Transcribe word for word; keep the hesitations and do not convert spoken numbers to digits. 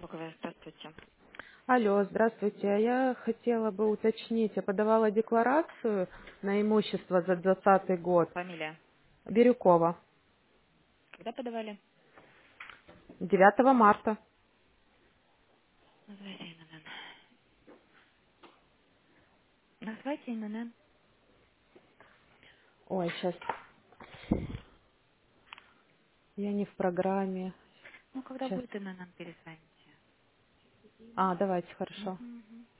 налоговая, здравствуйте. Алло, здравствуйте. А Я хотела бы уточнить, я подавала декларацию на имущество за двадцатый год. Фамилия. Бирюкова. Когда подавали? девятого марта. Называйте ИНН. Называйте ИНН. Ой, сейчас я не в программе. Ну, когда Сейчас. будет ИНН, перезвоните. А, давайте, хорошо. Мгм, мгм.